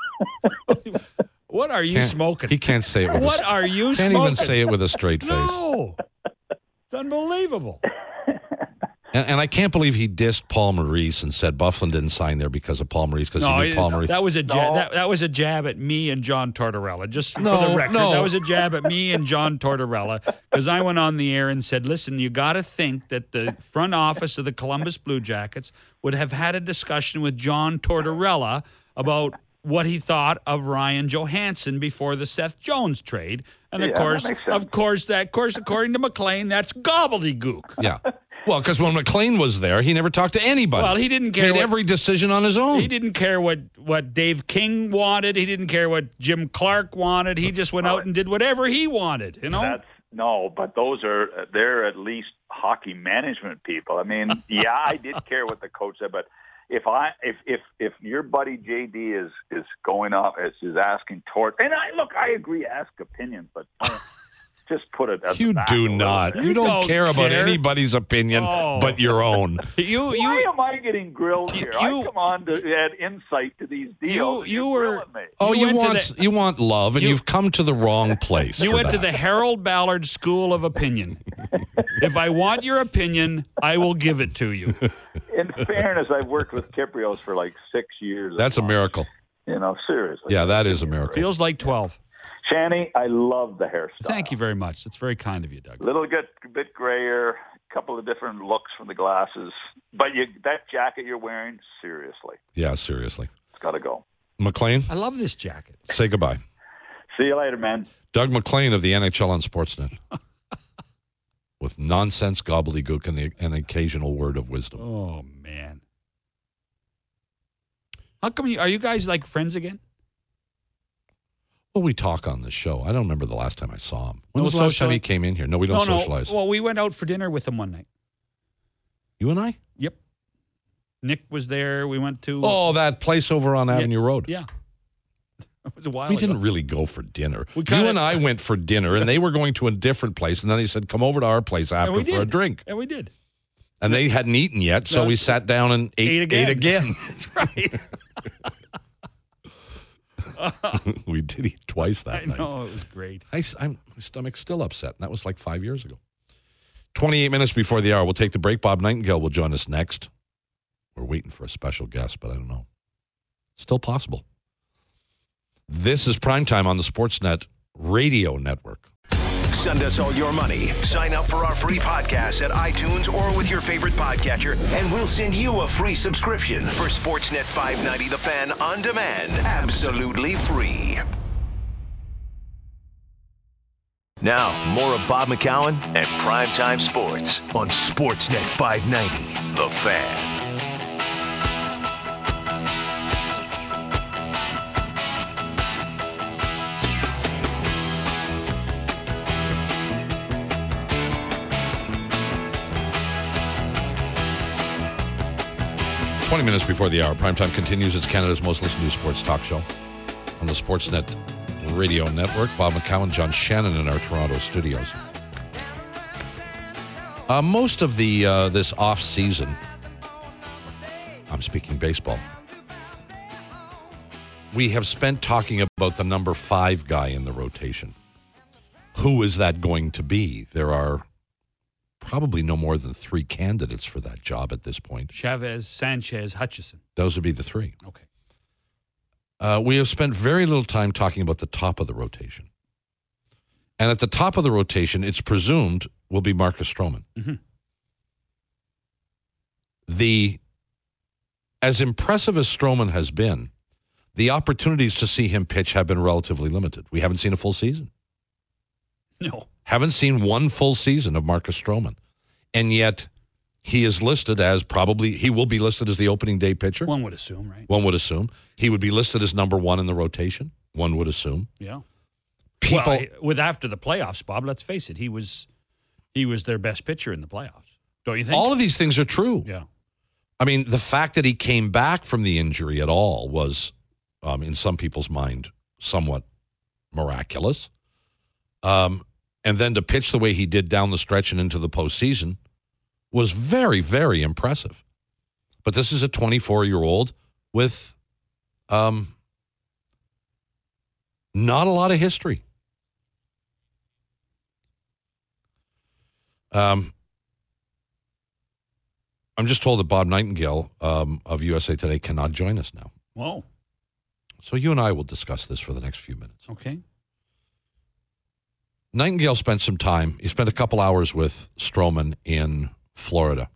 Speaker 3: What are you
Speaker 2: Can't-
Speaker 3: smoking?
Speaker 2: He can't say it with
Speaker 3: What
Speaker 2: a,
Speaker 3: are you
Speaker 2: can't
Speaker 3: smoking?
Speaker 2: even say it with a straight face.
Speaker 3: No. It's unbelievable.
Speaker 2: And, and I can't believe he dissed Paul Maurice and said Byfuglien didn't sign there because of Paul Maurice because
Speaker 3: No,
Speaker 2: he knew Paul Maurice.
Speaker 3: that was a jab,
Speaker 4: No.
Speaker 3: that, that was a jab at me and John Tortorella. Just
Speaker 2: No,
Speaker 3: for the record,
Speaker 2: no.
Speaker 3: that was a jab at me and John Tortorella because I went on the air and said, "Listen, you got to think that the front office of the Columbus Blue Jackets would have had a discussion with John Tortorella about what he thought of Ryan Johansson before the Seth Jones trade." And of
Speaker 4: Yeah, that
Speaker 3: course,
Speaker 4: makes sense.
Speaker 3: of course, that of course, according to McLean, that's gobbledygook.
Speaker 2: Yeah. Well, because when McLean was there, he never talked to anybody.
Speaker 3: Well, he didn't care
Speaker 2: Made
Speaker 3: what-
Speaker 2: every decision on his own.
Speaker 3: He didn't care what, what Dave King wanted. He didn't care what Jim Clark wanted. He just went out and did whatever he wanted, you know?
Speaker 4: That's No, but those are, they're at least hockey management people. I mean, yeah, I did care what the coach said, but if I, if, if, if your buddy J D is, is going up, is, is asking toward, and I, look, I agree, ask opinions, but don't just put it at
Speaker 2: You
Speaker 4: the back
Speaker 2: do
Speaker 4: a little
Speaker 2: not.
Speaker 4: bit.
Speaker 2: You don't,
Speaker 3: don't
Speaker 2: care about
Speaker 3: care.
Speaker 2: anybody's opinion
Speaker 3: Oh.
Speaker 2: but your own.
Speaker 3: You,
Speaker 4: Why
Speaker 3: you,
Speaker 4: am I getting grilled here?
Speaker 3: you-
Speaker 4: I come on to add insight to these deals.
Speaker 3: You-
Speaker 4: and
Speaker 3: you
Speaker 4: you're
Speaker 3: were-
Speaker 4: grilling me.
Speaker 2: Oh,
Speaker 3: You
Speaker 2: you,
Speaker 3: went to
Speaker 2: want
Speaker 3: the-
Speaker 2: you want love, and
Speaker 3: You-
Speaker 2: you've come to the wrong place.
Speaker 3: you
Speaker 2: for
Speaker 3: went to
Speaker 2: that.
Speaker 3: the Harold Ballard School of Opinion. If I want your opinion, I will give it to you.
Speaker 4: In fairness, I've worked with Kiprios for like six years.
Speaker 2: That's a miracle.
Speaker 4: You know, seriously.
Speaker 2: Yeah, that is a miracle.
Speaker 3: Feels like twelve.
Speaker 4: Shanny, I love the hairstyle.
Speaker 3: Thank you very much. That's very kind of you, Doug.
Speaker 4: Little bit, bit grayer, a couple of different looks from the glasses. But you, that jacket you're wearing, seriously,
Speaker 2: Yeah, seriously.
Speaker 4: it's got to go.
Speaker 2: McLean,
Speaker 3: I love this jacket.
Speaker 2: say goodbye.
Speaker 4: See you later, man.
Speaker 2: Doug McLean of the N H L on Sportsnet. With nonsense, gobbledygook, and the, an occasional word of wisdom.
Speaker 3: Oh, man. How come you, are you guys like friends again?
Speaker 2: Well, we talk on the show. I don't remember the last time I saw him. When
Speaker 3: No
Speaker 2: was the last time
Speaker 3: sociali-
Speaker 2: he came in here? No, we don't
Speaker 3: no,
Speaker 2: socialize.
Speaker 3: no. Well, we went out for dinner with him one night.
Speaker 2: You and I?
Speaker 3: Yep. Nick was there. We went to.
Speaker 2: Oh, that place over on
Speaker 3: Yeah.
Speaker 2: Avenue Road.
Speaker 3: Yeah. It was a while
Speaker 2: We
Speaker 3: ago.
Speaker 2: didn't really go for dinner.
Speaker 3: We
Speaker 2: you
Speaker 3: kinda-
Speaker 2: and I went for dinner, and they were going to a different place, and then they said, come over to our place
Speaker 3: And
Speaker 2: after
Speaker 3: we
Speaker 2: for a
Speaker 3: did.
Speaker 2: drink.
Speaker 3: And we did.
Speaker 2: And they hadn't eaten yet, so
Speaker 3: No,
Speaker 2: we
Speaker 3: it's-
Speaker 2: sat down and ate,
Speaker 3: Ate again.
Speaker 2: ate again.
Speaker 3: That's right.
Speaker 2: We did eat twice that
Speaker 3: I
Speaker 2: night.
Speaker 3: know. It was great.
Speaker 2: I, am my stomach's still upset, and that was like five years ago. twenty-eight minutes before the hour. We'll take the break. Bob Nightingale will join us next. We're waiting for a special guest, but I don't know. Still possible. This is Primetime on the Sportsnet Radio Network.
Speaker 1: Send us all your money. Sign up for our free podcast at iTunes or with your favorite podcatcher, and we'll send you a free subscription for Sportsnet five ninety The Fan on demand. Absolutely free. Now, more of Bob McCowan and Primetime Sports on Sportsnet five ninety The Fan.
Speaker 2: twenty minutes before the hour. Primetime continues. It's Canada's most listened to sports talk show on the Sportsnet Radio Network. Bob McCowan, John Shannon in our Toronto studios. Uh, most of the uh, this off season, I'm speaking baseball, we have spent talking about the number five guy in the rotation. Who is that going to be? There are probably no more than three candidates for that job at this point.
Speaker 3: Chavez, Sanchez, Hutchison.
Speaker 2: Those would be the three.
Speaker 3: Okay.
Speaker 2: Uh, we have spent very little time talking about the top of the rotation. And at the top of the rotation, it's presumed will be Marcus Stroman.
Speaker 3: Mm-hmm.
Speaker 2: The as impressive as Stroman has been, the opportunities to see him pitch have been relatively limited. We haven't seen a full season.
Speaker 3: No.
Speaker 2: Haven't seen one full season of Marcus Stroman. And yet he is listed as probably, he will be listed as the opening day pitcher.
Speaker 3: One would assume, right?
Speaker 2: One would assume. He would be listed as number one in the rotation. One would assume.
Speaker 3: Yeah.
Speaker 2: People,
Speaker 3: Well, I- with after the playoffs, Bob, let's face it, he was he was their best pitcher in the playoffs. Don't you think?
Speaker 2: all of these things are true.
Speaker 3: Yeah.
Speaker 2: I mean, the fact that he came back from the injury at all was, um, in some people's mind, somewhat miraculous. Um, and then to pitch the way he did down the stretch and into the postseason was very, very impressive. But this is a twenty-four-year-old with um, not a lot of history. Um. I'm just told that Bob Nightingale um, of U S A Today cannot join us now.
Speaker 3: Whoa.
Speaker 2: So you and I will discuss this for the next few minutes.
Speaker 3: Okay.
Speaker 2: Nightingale spent some time. He spent a couple hours with Stroman in Florida,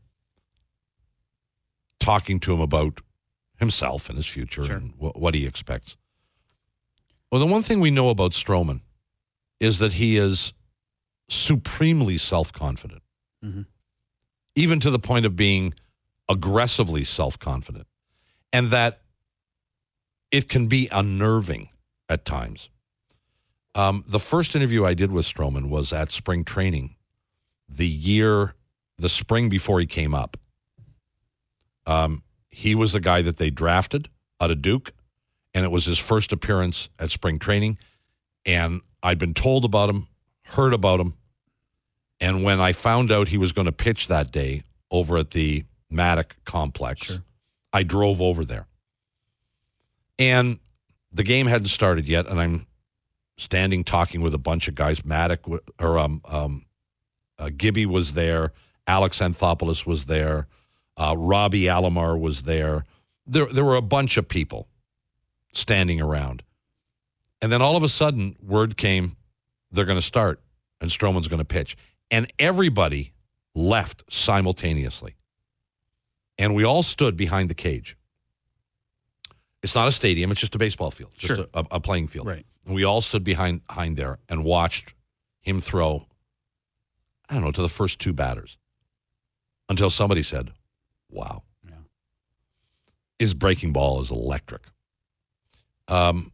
Speaker 2: talking to him about himself and his future
Speaker 3: Sure.
Speaker 2: and wh- what he expects. Well, the one thing we know about Stroman is that he is supremely self-confident.
Speaker 3: Mm-hmm.
Speaker 2: Even to the point of being aggressively self-confident, and that it can be unnerving at times. Um, the first interview I did with Stroman was at spring training, the year, the spring before he came up. Um, he was the guy that they drafted out of Duke, and it was his first appearance at spring training. And I'd been told about him, heard about him, and when I found out he was going to pitch that day over at the Maddock complex, sure. I drove over there. And the game hadn't started yet, and I'm standing talking with a bunch of guys. Maddock, or um, um, uh, Gibby was there. Alex Anthopoulos was there. Uh, Robbie Alomar was there. There, there were a bunch of people standing around. And then all of a sudden, word came, they're going to start, and Stroman's going to pitch. And everybody left simultaneously. And we all stood behind the cage. It's not a stadium. It's just a baseball field, just
Speaker 3: sure.
Speaker 2: a, a playing field.
Speaker 3: Right.
Speaker 2: And we all stood behind, behind there and watched him throw, I don't know, to the first two batters until somebody said, wow.
Speaker 3: Yeah.
Speaker 2: His breaking ball is electric. Um,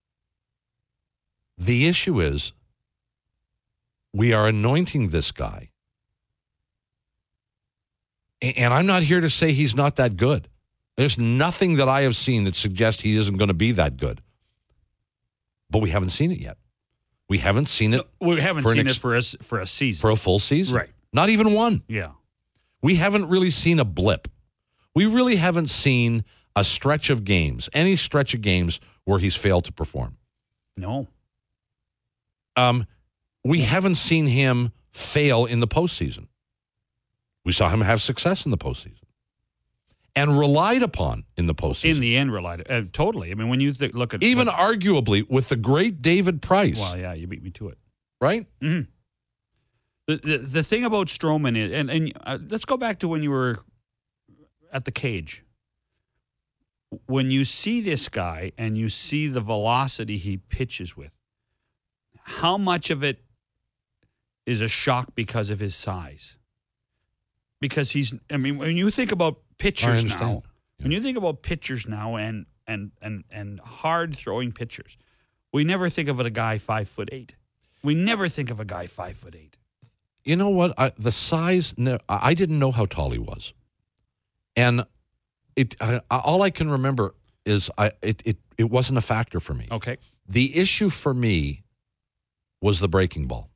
Speaker 2: the issue is we are anointing this guy. And I'm not here to say he's not that good. There's nothing that I have seen that suggests he isn't going to be that good. But we haven't seen it yet. We haven't seen it.
Speaker 3: No, we haven't
Speaker 2: for
Speaker 3: seen
Speaker 2: ex-
Speaker 3: it for a, for a season.
Speaker 2: For a full season.
Speaker 3: Right.
Speaker 2: Not even one.
Speaker 3: Yeah.
Speaker 2: We haven't really seen a blip. We really haven't seen a stretch of games, any stretch of games where he's failed to perform.
Speaker 3: No.
Speaker 2: Um, we haven't seen him fail in the postseason. We saw him have success in the postseason and relied upon in the postseason.
Speaker 3: In the end, relied uh, totally. I mean, when you th- look at
Speaker 2: even
Speaker 3: what,
Speaker 2: arguably with the great David Price.
Speaker 3: Well, yeah, you beat me to it,
Speaker 2: right?
Speaker 3: Mm-hmm. The, the the thing about Stroman is, and and uh, let's go back to when you were at the cage. When you see this guy and you see the velocity he pitches with, how much of it is a shock because of his size? Because he's, I mean, when you think about pitchers now, yeah. when you think about pitchers now and and and and hard throwing pitchers, we never think of a guy five foot eight. We never think of a guy five foot eight.
Speaker 2: You know what? I, the size, I didn't know how tall he was, and it. I, all I can remember is I. It, it it wasn't a factor for me.
Speaker 3: Okay.
Speaker 2: The issue for me was the breaking ball.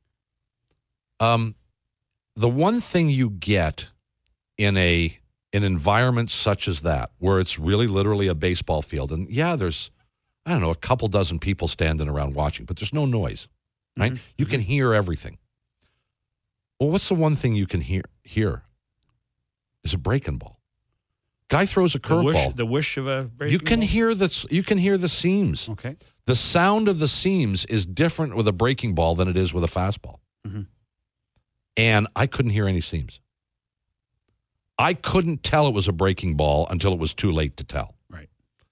Speaker 2: Um, the one thing you get in a an environment such as that, where it's really literally a baseball field, and yeah, there's, I don't know, a couple dozen people standing around watching, but there's no noise, right? Mm-hmm. You can hear everything. Well, what's the one thing you can hear? Hear is a breaking ball. Guy throws a curveball.
Speaker 3: The whoosh of a breaking
Speaker 2: you can
Speaker 3: ball?
Speaker 2: hear the you can hear the seams.
Speaker 3: Okay.
Speaker 2: The sound of the seams is different with a breaking ball than it is with a fastball.
Speaker 3: Mm-hmm.
Speaker 2: And I couldn't hear any seams. I couldn't tell it was a breaking ball until it was too late to tell.
Speaker 3: Right.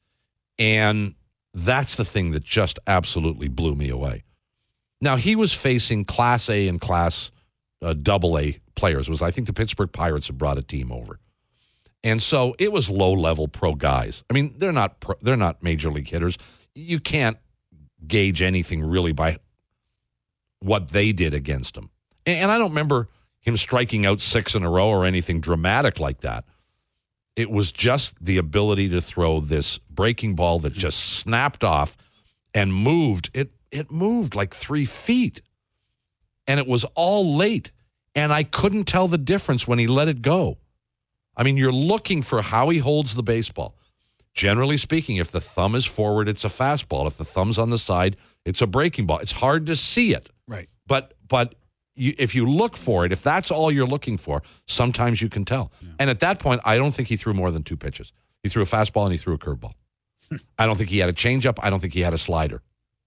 Speaker 2: And that's the thing that just absolutely blew me away. Now, he was facing Class A and Class uh, Double A players. It was, I think the Pittsburgh Pirates had brought a team over. And so it was low-level pro guys. I mean, they're not pro, they're not major league hitters. You can't gauge anything really by what they did against them. And I don't remember him striking out six in a row or anything dramatic like that. It was just the ability to throw this breaking ball that just snapped off and moved. It it moved like three feet. And it was all late. And I couldn't tell the difference when he let it go. I mean, you're looking for how he holds the baseball. Generally speaking, if the thumb is forward, it's a fastball. If the thumb's on the side, it's a breaking ball. It's hard to see it.
Speaker 3: Right.
Speaker 2: But but you, if you look for it, if that's all you're looking for, sometimes you can tell. Yeah. And at that point, I don't think he threw more than two pitches. He threw a fastball and he threw a curveball. I don't think he had a changeup. I don't think he had a slider.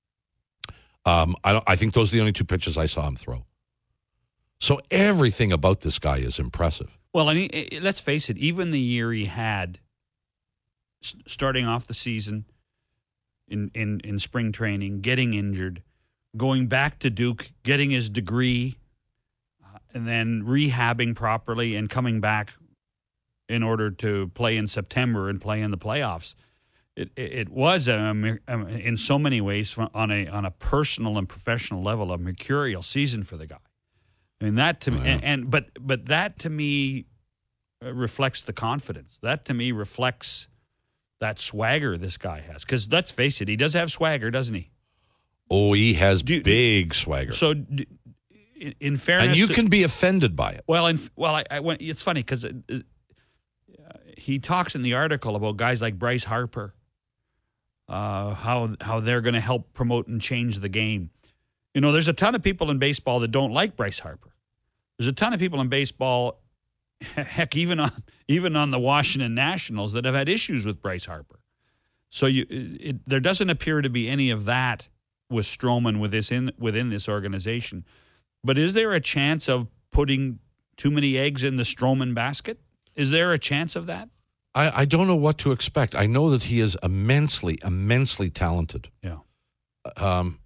Speaker 2: Um, I don't. I think those are the only two pitches I saw him throw. So everything about this guy is impressive.
Speaker 3: Well, I mean, let's face it. Even the year he had, starting off the season in, in, in spring training, getting injured, going back to Duke, getting his degree, uh, and then rehabbing properly and coming back in order to play in September and play in the playoffs. it it, it was a, a, in so many ways on a on a personal and professional level a mercurial season for the guy. And that to me,
Speaker 2: yeah.
Speaker 3: and, and but but that to me reflects the confidence. That to me reflects that swagger this guy has. Because let's face it, he does have swagger, doesn't he?
Speaker 2: Oh, he has
Speaker 3: Do-
Speaker 2: big swagger.
Speaker 3: So, d- in, in fairness,
Speaker 2: and you
Speaker 3: to-
Speaker 2: can be offended by it.
Speaker 3: well, in, well, I, I went. It's funny because uh, he talks in the article about guys like Bryce Harper, uh, how how they're going to help promote and change the game. You know, there's a ton of people in baseball that don't like Bryce Harper. There's a ton of people in baseball, heck, even on even on the Washington Nationals, that have had issues with Bryce Harper. So you, it, there doesn't appear to be any of that with Stroman with this in, within this organization. But is there a chance of putting too many eggs in the Stroman basket? Is there a chance of that?
Speaker 2: I, I don't know what to expect. I know that he is immensely, immensely talented.
Speaker 3: Yeah.
Speaker 2: Um,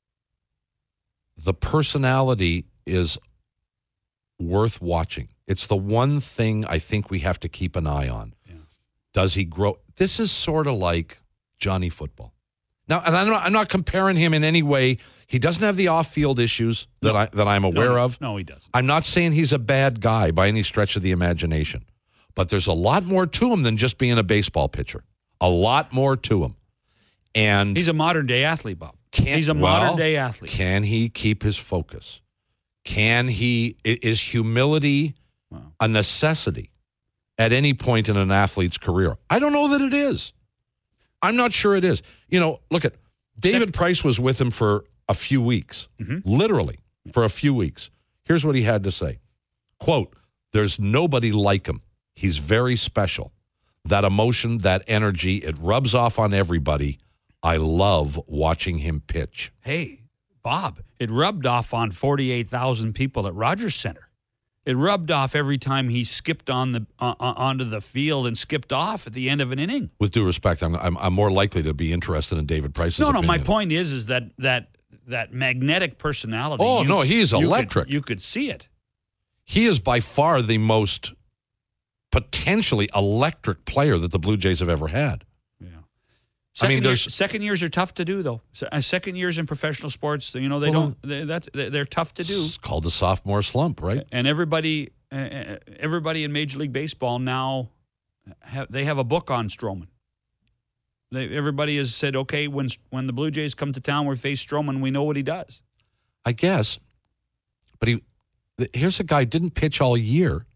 Speaker 2: the personality is worth watching. It's the one thing I think we have to keep an eye on.
Speaker 3: Yeah.
Speaker 2: Does he grow? This is sort of like Johnny Football. Now, and I'm not, I'm not comparing him in any way. He doesn't have the off-field issues that
Speaker 3: No.
Speaker 2: I that I'm aware
Speaker 3: no,
Speaker 2: of.
Speaker 3: No, he doesn't.
Speaker 2: I'm not saying he's a bad guy by any stretch of the imagination, but there's a lot more to him than just being a baseball pitcher. A lot more to him. And
Speaker 3: He's a modern-day athlete, Bob.
Speaker 2: Can,
Speaker 3: He's a
Speaker 2: well,
Speaker 3: modern-day athlete.
Speaker 2: Can he keep his focus? Can he? i- Is humility
Speaker 3: Wow.
Speaker 2: a necessity at any point in an athlete's career? I don't know that it is. I'm not sure it is. You know, look at David
Speaker 3: Sec-
Speaker 2: Price was with him for a few weeks, literally for a few weeks. Here's what he had to say. Quote, "There's nobody like him. He's very special. That emotion, that energy, it rubs off on everybody. I love watching him pitch."
Speaker 3: Hey, Bob, it rubbed off on forty-eight thousand people at Rogers Center. It rubbed off every time he skipped on the uh, onto the field and skipped off at the end of an inning.
Speaker 2: With due respect, I'm I'm, I'm more likely to be interested in David Price's
Speaker 3: No, no.
Speaker 2: opinion.
Speaker 3: My point is, is that that that magnetic personality.
Speaker 2: Oh,
Speaker 3: you-
Speaker 2: no, he's
Speaker 3: you could-
Speaker 2: electric.
Speaker 3: you could see it.
Speaker 2: He is by far the most potentially electric player that the Blue Jays have ever had.
Speaker 3: Yeah.
Speaker 2: I
Speaker 3: Second
Speaker 2: mean,
Speaker 3: years,
Speaker 2: there's-
Speaker 3: second years are tough to do, though. Se- uh, Second years in professional sports, you know, they
Speaker 2: Well,
Speaker 3: don't. They, that's they- they're tough to do.
Speaker 2: It's called the sophomore slump, right?
Speaker 3: And everybody, uh, everybody in Major League Baseball now, have, they have a book on Stroman. They, everybody has said, okay, when when the Blue Jays come to town, we face Stroman, we know what he does.
Speaker 2: I guess. But he, th- here's a guy didn't pitch all year.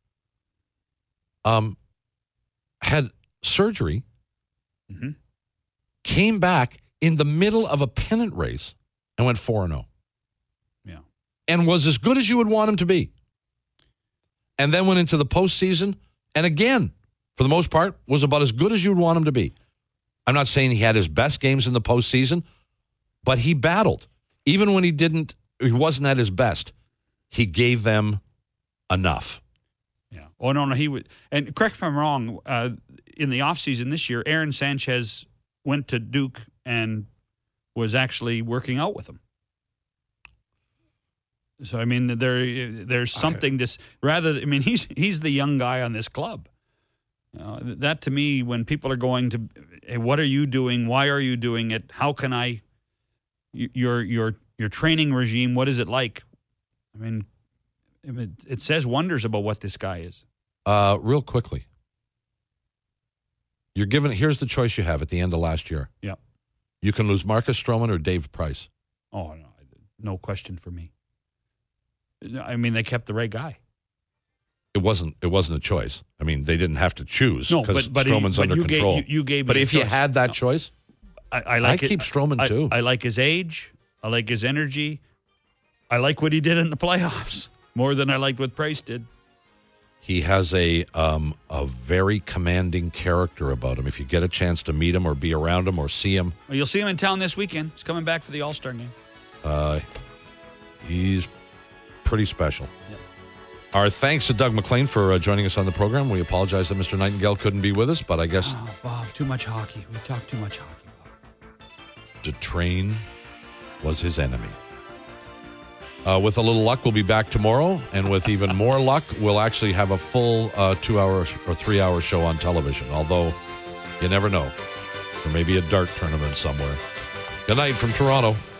Speaker 2: Um, had surgery,
Speaker 3: Mm-hmm.
Speaker 2: came back in the middle of a pennant race, and went four and zero.
Speaker 3: Yeah.
Speaker 2: And was as good as you would want him to be. And then went into the postseason, and again, for the most part, was about as good as you would want him to be. I'm not saying he had his best games in the postseason, but he battled. Even when he didn't, he wasn't at his best, he gave them enough.
Speaker 3: Yeah. Oh, no, no. He would. And correct if I'm wrong, uh, in the offseason this year, Aaron Sanchez went to Duke and was actually working out with him. So, I mean, there, there's something this rather, I mean, he's he's the young guy on this club. Uh, that to me, when people are going to, hey, what are you doing? Why are you doing it? How can I, your your your training regime, what is it like? I mean, it, it says wonders about what this guy is.
Speaker 2: Uh, real quickly, you're given. Here's the choice you have at the end of last year.
Speaker 3: Yeah.
Speaker 2: You can lose Marcus Stroman or Dave Price.
Speaker 3: Oh, no, no question for me. I mean, they kept the right guy.
Speaker 2: It wasn't. It wasn't a choice. I mean, they didn't have to choose
Speaker 3: No,
Speaker 2: because
Speaker 3: but, but, he-
Speaker 2: Stroman's
Speaker 3: but
Speaker 2: under
Speaker 3: you
Speaker 2: control.
Speaker 3: Gave, you, you gave me
Speaker 2: but
Speaker 3: a
Speaker 2: if you
Speaker 3: choice.
Speaker 2: had that
Speaker 3: No.
Speaker 2: choice,
Speaker 3: I, I like
Speaker 2: I
Speaker 3: it.
Speaker 2: keep Stroman
Speaker 3: I,
Speaker 2: too.
Speaker 3: I like his age. I like his energy. I like what he did in the playoffs more than I liked what Price did.
Speaker 2: he has a um, a very commanding character about him. If you get a chance to meet him or be around him or see him,
Speaker 3: Well, you'll see him in town this weekend. He's coming back for the All-Star game.
Speaker 2: uh, he's pretty special.
Speaker 3: Yep.
Speaker 2: Our thanks to Doug McLean for uh, joining us on the program. We apologize that Mister Nightingale couldn't be with us, but I guess
Speaker 3: Oh, Bob, too much hockey. We talk too much hockey, Bob.
Speaker 2: to train was his enemy. Uh, with a little luck, we'll be back tomorrow, and with even more luck, we'll actually have a full uh, two-hour or three-hour show on television, although you never know. or maybe a dart tournament somewhere. Good night from Toronto.